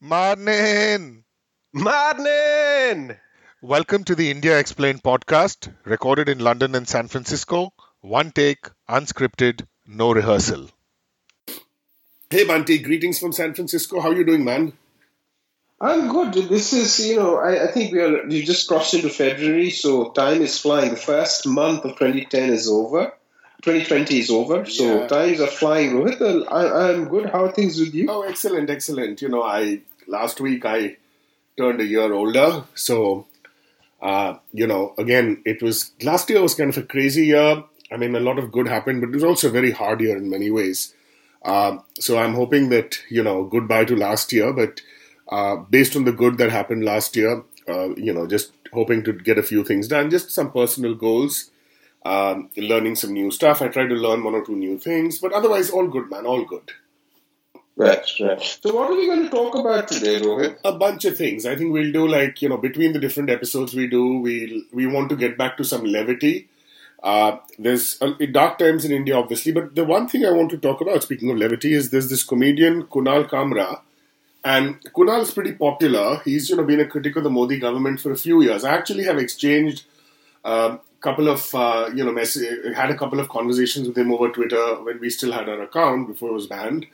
Morning! Morning! Welcome to the India Explained podcast, recorded in London and San Francisco. One take, unscripted, no rehearsal. Hey Bunty, greetings from San Francisco. How you doing, man? I'm good. This is, I think we just crossed into February, so time is flying. The first month of 2010 is over. 2020 is over, so Yeah. times are flying. Rohit, I'm good. How are things with you? Oh, excellent, excellent. Last week I turned a year older, so again, it was last year was kind of a crazy year. I mean, a lot of good happened, but it was also a very hard year in many ways. So I'm hoping that goodbye to last year, but based on the good that happened last year, just hoping to get a few things done, just some personal goals. Learning some new stuff. I try to learn one or two new things, but otherwise, all good, man, all good. Right. So what are we going to talk about today, Rohit? A bunch of things. I think we'll do between the different episodes we do, we want to get back to some levity. There's dark times in India, obviously, but the one thing I want to talk about, speaking of levity, is there's this comedian, Kunal Kamra, and Kunal's pretty popular. He's been a critic of the Modi government for a few years. I actually have exchanged couple of had a couple of conversations with him over Twitter when we still had our account before it was banned.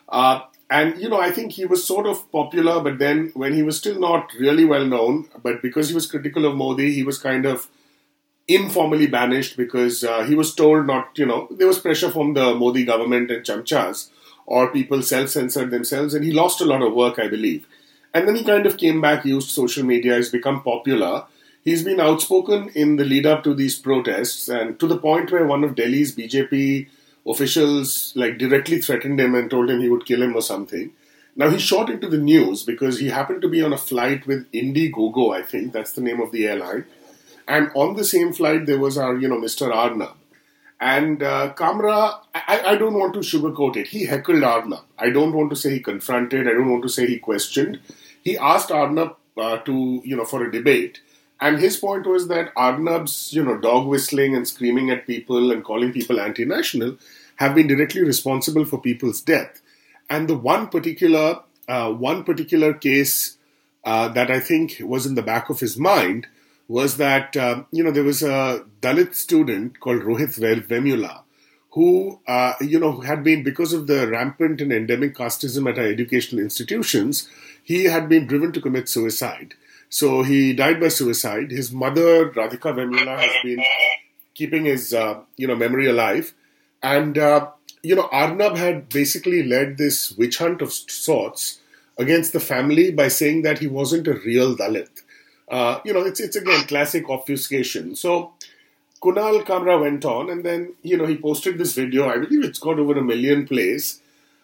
I think he was sort of popular, but then when he was still not really well known, but because he was critical of Modi, he was kind of informally banished because he was told not, there was pressure from the Modi government and chamchas, or people self-censored themselves, and he lost a lot of work, I believe. And then he kind of came back, used social media, has become popular. He's been outspoken in the lead up to these protests, and to the point where one of Delhi's BJP officials directly threatened him and told him he would kill him or something. Now he shot into the news because he happened to be on a flight with Indiegogo, I think that's the name of the airline, and on the same flight there was our Mr. Arnab. And Kamra, I don't want to sugarcoat it. He heckled Arnab. I don't want to say he confronted. I don't want to say he questioned. He asked Arnab for a debate. And his point was that Arnab's, dog whistling and screaming at people and calling people anti-national have been directly responsible for people's death. And the one particular case that I think was in the back of his mind was that, there was a Dalit student called Rohit Vemula who, had been, because of the rampant and endemic casteism at our educational institutions, he had been driven to commit suicide. So he died by suicide. His mother, Radhika Vemula, has been keeping his, memory alive. And, Arnab had basically led this witch hunt of sorts against the family by saying that he wasn't a real Dalit. It's again classic obfuscation. So Kunal Kamra went on and then, he posted this video. I believe it's got over 1 million plays.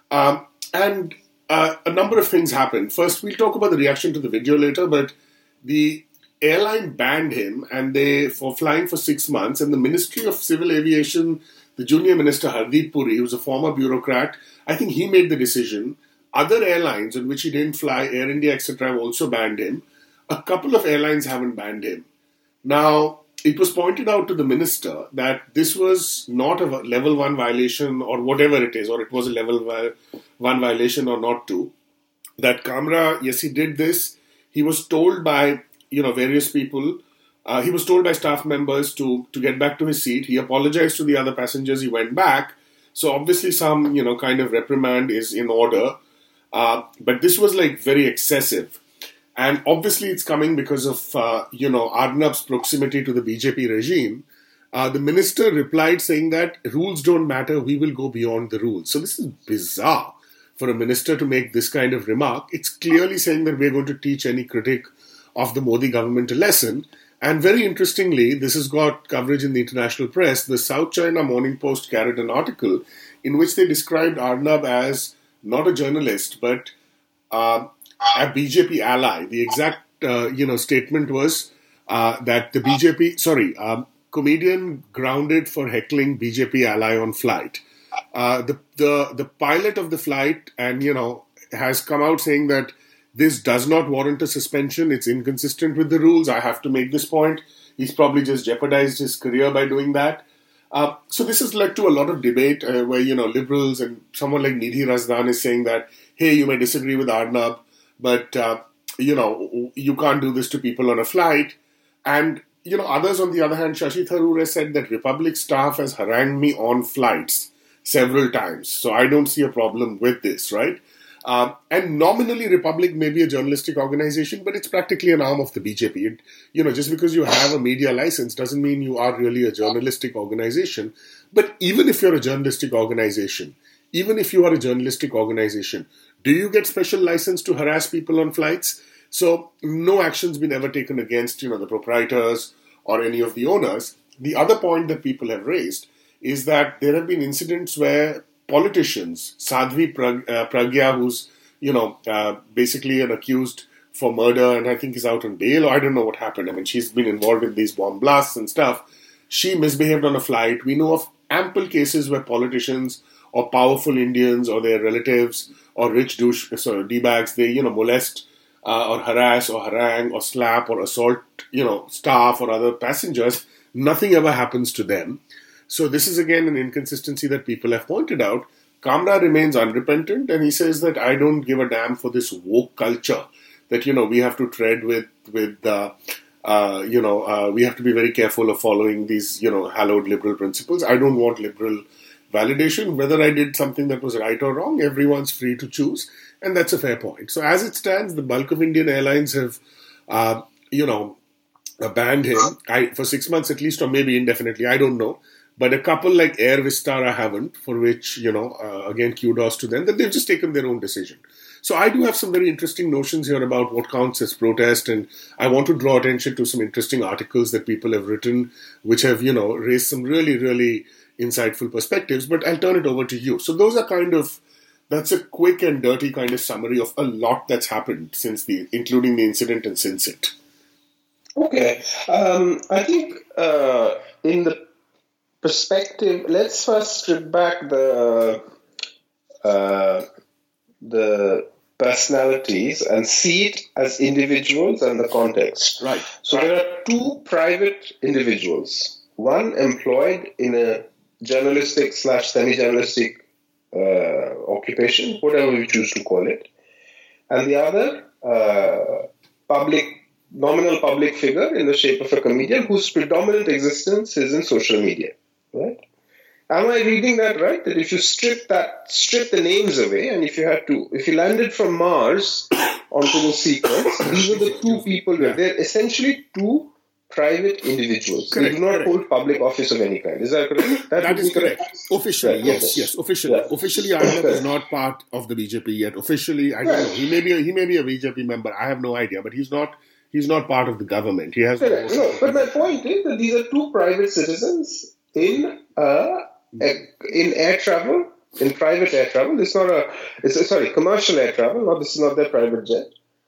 And a number of things happened. First, we'll talk about the reaction to the video later, but the airline banned him for flying for 6 months, and the Ministry of Civil Aviation, the junior minister Hardeep Puri, who's a former bureaucrat, I think he made the decision. Other airlines on which he didn't fly, Air India, etc., have also banned him. A couple of airlines haven't banned him. Now, it was pointed out to the minister that this was not a level 1 violation or whatever it is, or it was a level 1 violation or not to. That Kamra, yes, he did this. He was told by, various people, he was told by staff members to get back to his seat. He apologized to the other passengers. He went back. So obviously some, kind of reprimand is in order. But this was very excessive. And obviously it's coming because of, Arnab's proximity to the BJP regime. The minister replied saying that rules don't matter, we will go beyond the rules. So this is bizarre for a minister to make this kind of remark. It's clearly saying that we're going to teach any critic of the Modi government a lesson. And very interestingly, this has got coverage in the international press. The South China Morning Post carried an article in which they described Arnab as not a journalist, but a BJP ally. The exact, statement was that the BJP, comedian grounded for heckling BJP ally on flight. The pilot of the flight has come out saying that this does not warrant a suspension. It's inconsistent with the rules. I have to make this point. He's probably just jeopardized his career by doing that. So this has led to a lot of debate where, liberals and someone like Nidhi Razdan is saying that, hey, you may disagree with Arnab, but you can't do this to people on a flight. And others on the other hand, Shashi Tharoor has said that Republic staff has harangued me on flights several times. So I don't see a problem with this, right? And nominally, Republic may be a journalistic organization, but it's practically an arm of the BJP. Just because you have a media license doesn't mean you are really a journalistic organization. But even if you're a journalistic organization, do you get special license to harass people on flights? So no action's been ever taken against, the proprietors or any of the owners. The other point that people have raised is that there have been incidents where politicians, Sadhvi Pragya, who's, basically an accused for murder and I think is out on bail, or I don't know what happened. I mean, she's been involved in these bomb blasts and stuff. She misbehaved on a flight. We know of ample cases where politicians or powerful Indians or their relatives or rich D-bags, they, molest or harass or harangue or slap or assault, staff or other passengers. Nothing ever happens to them. So this is again an inconsistency that people have pointed out. Kamra remains unrepentant and he says that I don't give a damn for this woke culture that, we have to tread with we have to be very careful of following these, hallowed liberal principles. I don't want liberal validation. Whether I did something that was right or wrong, everyone's free to choose. And that's a fair point. So as it stands, the bulk of Indian airlines have, banned him for 6 months at least, or maybe indefinitely. I don't know. But a couple like Air Vistara haven't, for which, again, kudos to them, that they've just taken their own decision. So I do have some very interesting notions here about what counts as protest, and I want to draw attention to some interesting articles that people have written, which have, raised some really, really insightful perspectives, but I'll turn it over to you. So those are that's a quick and dirty kind of summary of a lot that's happened including the incident and since it. Okay. I think in the perspective, let's first strip back the personalities and see it as individuals and the context. Right. So there are two private individuals, one employed in a journalistic / semi-journalistic occupation, whatever we choose to call it, and the other nominal public figure in the shape of a comedian whose predominant existence is in social media. Right? Am I reading that right? That if you strip the names away, and if you landed from Mars onto the sequence, these are the two people. They're essentially two private individuals. Correct, they do not hold public office of any kind. Is that correct? That is correct. Officially, right, yes, okay. yes. Officially, Yeah. officially, Arnab is not part of the BJP yet. Officially, I don't know. He may be a BJP member. I have no idea, but he's not part of the government. He has. Correct. No, but my point is that these are two private citizens in air travel, in private air travel. Commercial air travel. This is not their private jet.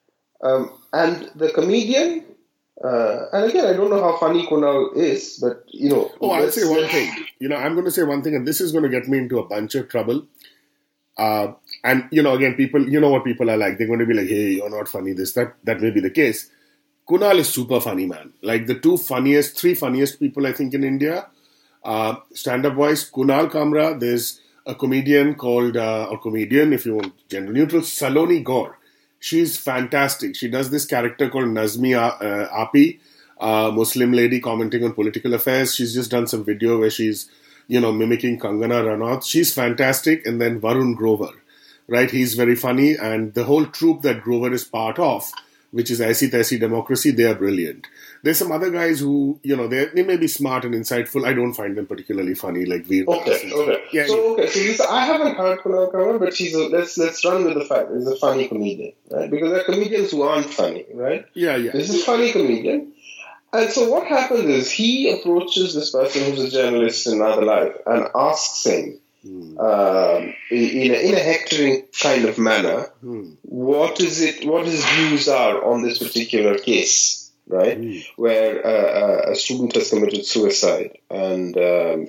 And the comedian. And again, I don't know how funny Kunal is, but I'll say one thing. I'm going to say one thing, and this is going to get me into a bunch of trouble. And again, people, what people are like. They're going to be like, "Hey, you're not funny." That may be the case. Kunal is super funny, man. Like the three funniest people I think in India. Stand-up wise, Kunal Kamra. There's a comedian called, or comedian if you want gender neutral, Saloni Gaur. She's fantastic. She does this character called Nazmi Api, Muslim lady commenting on political affairs. She's just done some video where she's, mimicking Kangana Ranaut. She's fantastic. And then Varun Grover, right? He's very funny. And the whole troupe that Grover is part of, which is Aisi Taisi Democracy, they are brilliant. There's some other guys who, they may be smart and insightful. I don't find them particularly funny, like Veer. Okay. Yeah, So I haven't heard Kunal Kamra, but let's run with the fact he's a funny comedian, right? Because there are comedians who aren't funny, right? Yeah. This is a funny comedian. And so what happens is he approaches this person who's a journalist in another life and asks him, in a hectoring kind of manner, what his views are on this particular case, right? Where a student has committed suicide, and and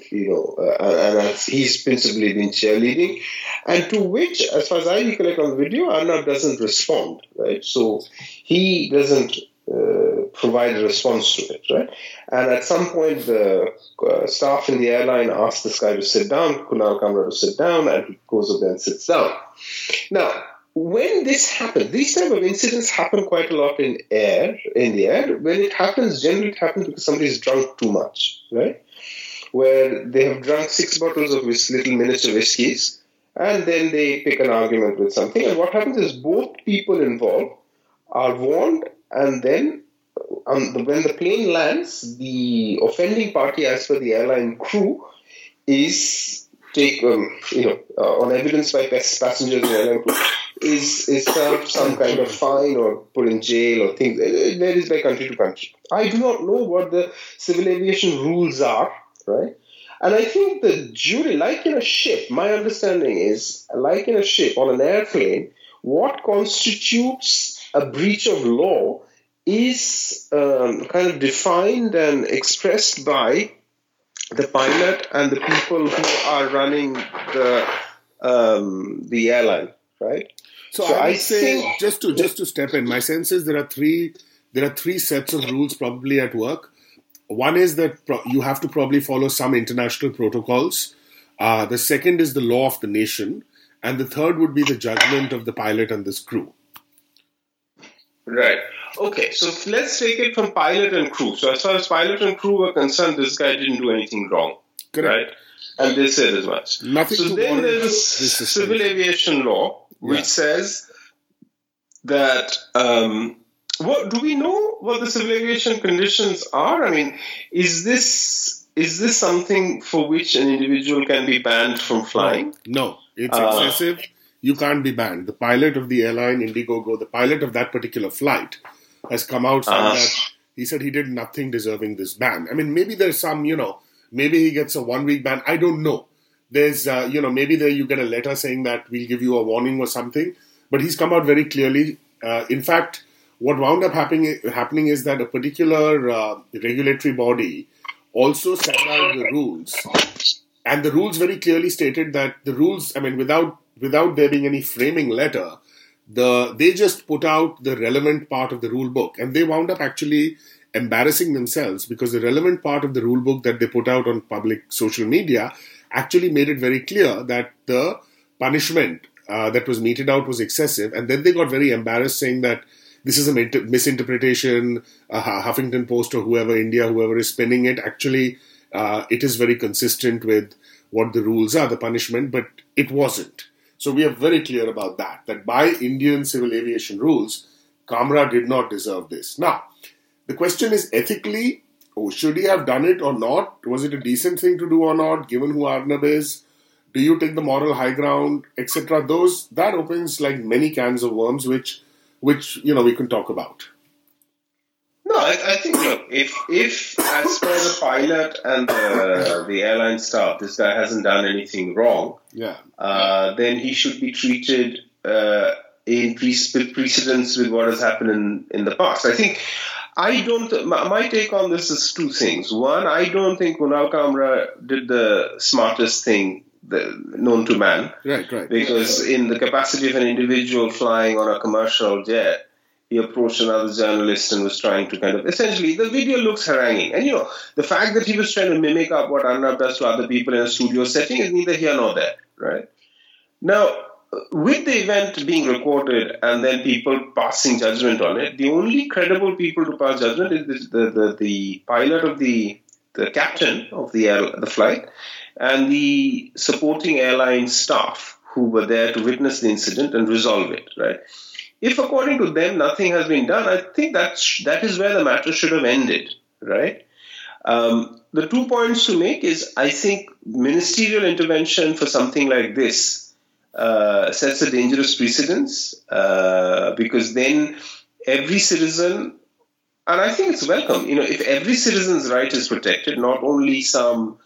he's principally been cheerleading, and to which, as far as I recollect on the video, Arnab doesn't respond, right? So he doesn't provide a response to it, right? And at some point, the staff in the airline asks this guy to sit down, Kunal Kamra to sit down, and he goes up there and sits down. Now, when this happens, these type of incidents happen quite a lot in the air. When it happens, generally it happens because somebody's drunk too much, right? Where they have drunk 6 bottles of little miniature whiskeys, and then they pick an argument with something. And what happens is both people involved are warned, and then when the plane lands, the offending party, as per the airline crew, is on evidence by passengers in the airline crew, is served some kind of fine or put in jail or things. It varies by country to country. I do not know what the civil aviation rules are, right? And I think the jury, like in a ship, my understanding is, like in a ship, on an airplane, what constitutes a breach of law is kind of defined and expressed by the pilot and the people who are running the airline, right? So I would say, just to step in, my sense is there are three sets of rules probably at work. One is that you have to probably follow some international protocols. The second is the law of the nation. And the third would be the judgment of the pilot and this crew. Right. Okay, so let's take it from pilot and crew. So as far as pilot and crew were concerned, this guy didn't do anything wrong. Correct. Right? And they said as much. Nothing so to then warrant there's this civil aviation law, which says that... what do we know what the civil aviation conditions are? I mean, is this something for which an individual can be banned from flying? No, it's excessive. You can't be banned. The pilot of the airline Indiegogo, the pilot of that particular flight, has come out saying that he said he did nothing deserving this ban. I mean, maybe there's some, maybe he gets a 1-week ban. I don't know. There's, maybe there you get a letter saying that we'll give you a warning or something. But he's come out very clearly. In fact, what wound up happening is that a particular regulatory body also set out the rules. And the rules very clearly stated that the rules, without there being any framing letter, they just put out the relevant part of the rule book. And they wound up actually embarrassing themselves because the relevant part of the rule book that they put out on public social media actually made it very clear that the punishment that was meted out was excessive. And then they got very embarrassed saying that this is a misinterpretation, Huffington Post or whoever is spinning it. Actually, it is very consistent with what the rules are, the punishment, but it wasn't. So we are very clear about that by Indian civil aviation rules, Kamra did not deserve this. Now, the question is ethically, should he have done it or not? Was it a decent thing to do or not, given who Arnab is? Do you take the moral high ground, etc.? That opens like many cans of worms, which we can talk about. No, I think, look, if as per the pilot and the airline staff, this guy hasn't done anything wrong, then he should be treated in precedence with what has happened in the past. I think my take on this is two things. One, I don't think Kunal Kamra did the smartest thing known to man. Right. Because in the capacity of an individual flying on a commercial jet, he approached another journalist and was trying to kind of... Essentially, the video looks haranguing. And, the fact that he was trying to mimic up what Arnab does to other people in a studio setting is neither here nor there, right? Now, with the event being recorded and then people passing judgment on it, the only credible people to pass judgment is the pilot of the captain of the flight and the supporting airline staff who were there to witness the incident and resolve it, right? If, according to them, nothing has been done, I think that is where the matter should have ended, right? The 2 points to make is, I think, ministerial intervention for something like this sets a dangerous precedence because then every citizen, and I think it's welcome, if every citizen's right is protected, not only some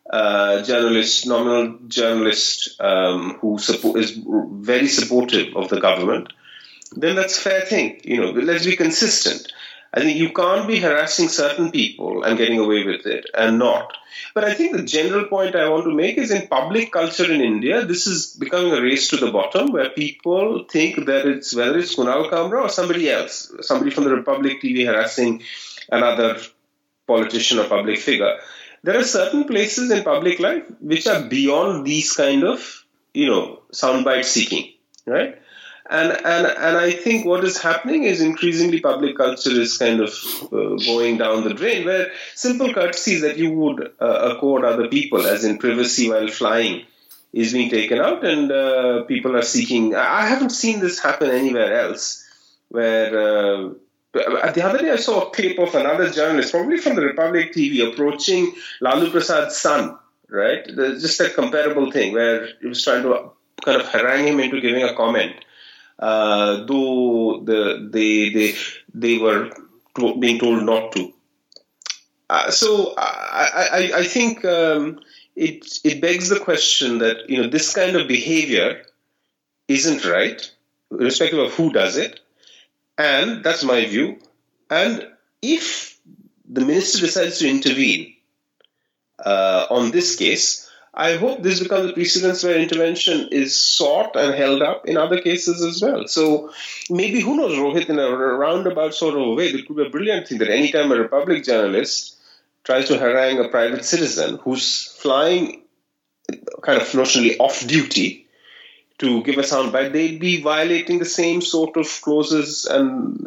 nominal journalist who is very supportive of the government, then that's a fair thing. Let's be consistent. I think you can't be harassing certain people and getting away with it and not. But I think the general point I want to make is in public culture in India, this is becoming a race to the bottom where people think that whether it's Kunal Kamra or somebody else, somebody from the Republic TV harassing another politician or public figure. There are certain places in public life which are beyond these kind of, soundbite seeking, right? And I think what is happening is increasingly public culture is kind of going down the drain, where simple courtesies that you would accord other people, as in privacy while flying, is being taken out, and people are seeking. I haven't seen this happen anywhere else. Where the other day I saw a clip of another journalist, probably from the Republic TV, approaching Lalu Prasad's son. Right, just a comparable thing where he was trying to kind of harangue him into giving a comment. Though they were being told not to. So I think it begs the question that this kind of behavior isn't right, irrespective of who does it, and that's my view. And if the minister decides to intervene on this case, I hope this becomes a precedence where intervention is sought and held up in other cases as well. So maybe, who knows, Rohit, in a roundabout sort of way, it could be a brilliant thing that anytime a Republic journalist tries to harangue a private citizen who's flying kind of notionally off duty to give a soundbite, they'd be violating the same sort of clauses and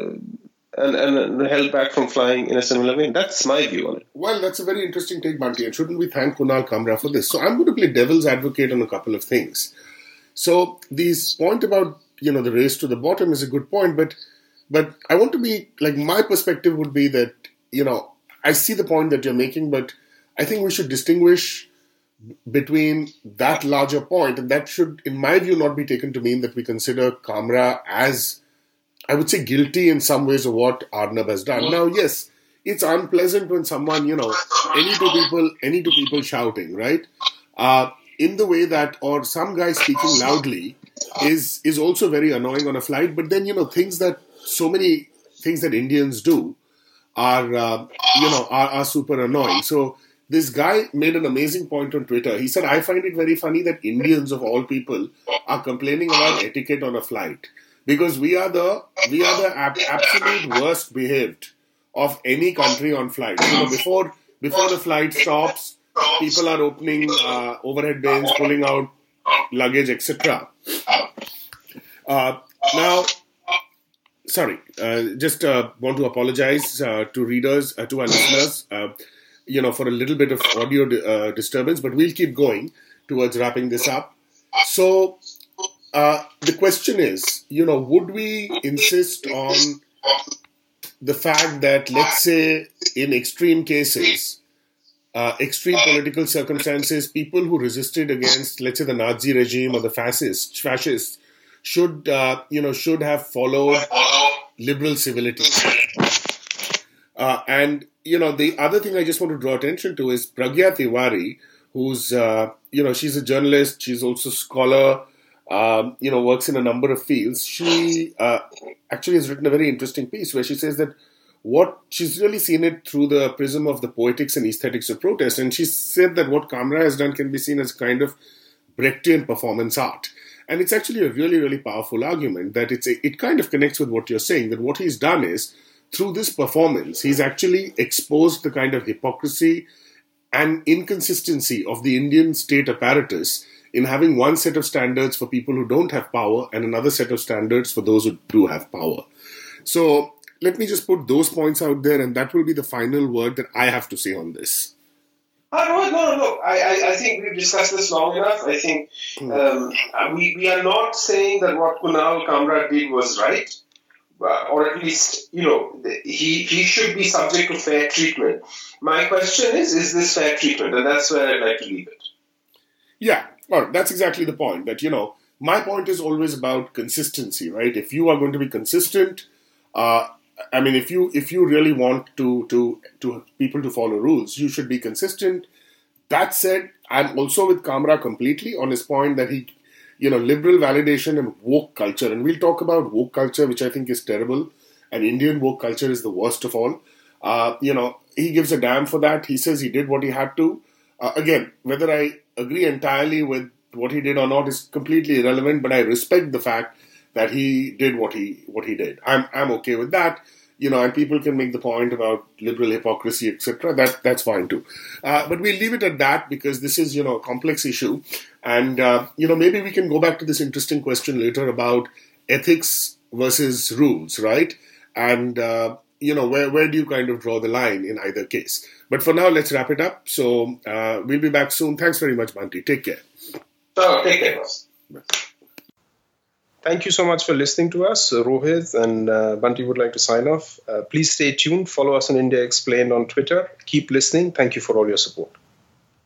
held back from flying in a similar way. That's my view on it. Well, that's a very interesting take, Bunty, and shouldn't we thank Kunal Kamra for this? So I'm going to play devil's advocate on a couple of things. So this point about, the race to the bottom is a good point, but I want to be, my perspective would be that, I see the point that you're making, but I think we should distinguish between that larger point, and that should, in my view, not be taken to mean that we consider Kamra as, I would say, guilty in some ways of what Arnab has done. Now, yes, it's unpleasant when someone, any two people shouting, right? In the way that, or some guy speaking loudly is also very annoying on a flight. But then, so many things that Indians do are super annoying. So this guy made an amazing point on Twitter. He said, I find it very funny that Indians, of all people, are complaining about etiquette on a flight. Because we are the absolute worst behaved of any country on flight. Before the flight stops, people are opening overhead bins, pulling out luggage, etc. Now, sorry, just want to apologize to readers, to our listeners, for a little bit of audio disturbance, but we'll keep going towards wrapping this up. So, the question is, would we insist on the fact that, let's say, in extreme cases, extreme political circumstances, people who resisted against, let's say, the Nazi regime or the fascists should have followed liberal civility. And the other thing I just want to draw attention to is Pragya Tiwari, who's, she's a journalist, she's also a scholar, works in a number of fields. She actually has written a very interesting piece where she says that what she's really seen it through the prism of the poetics and aesthetics of protest. And she said that what Kamra has done can be seen as kind of Brechtian performance art. And it's actually a really, really powerful argument that it kind of connects with what you're saying, that what he's done is, through this performance, he's actually exposed the kind of hypocrisy and inconsistency of the Indian state apparatus in having one set of standards for people who don't have power and another set of standards for those who do have power. So let me just put those points out there, and that will be the final word that I have to say on this. No. I think we've discussed this long enough. I think we are not saying that what Kunal Kamra did was right, or at least, he should be subject to fair treatment. My question is this fair treatment? And that's where I'd like to leave it. Yeah, well, that's exactly the point. That, my point is always about consistency, right? If you are going to be consistent, if you really want to people to follow rules, you should be consistent. That said, I'm also with Kamra completely on his point that he, liberal validation and woke culture, and we'll talk about woke culture, which I think is terrible, and Indian woke culture is the worst of all. He gives a damn for that. He says he did what he had to. Again, whether I agree entirely with what he did or not is completely irrelevant, but I respect the fact that he did what he did. I'm okay with that. And people can make the point about liberal hypocrisy, etc. That's fine too. But we'll leave it at that because this is, a complex issue. And, maybe we can go back to this interesting question later about ethics versus rules, right? And, where do you kind of draw the line in either case? But for now, let's wrap it up. So we'll be back soon. Thanks very much, Bunty. Take care. Take care, boss. Thank you so much for listening to us. Rohit and Bunty would like to sign off. Please stay tuned. Follow us on India Explained on Twitter. Keep listening. Thank you for all your support.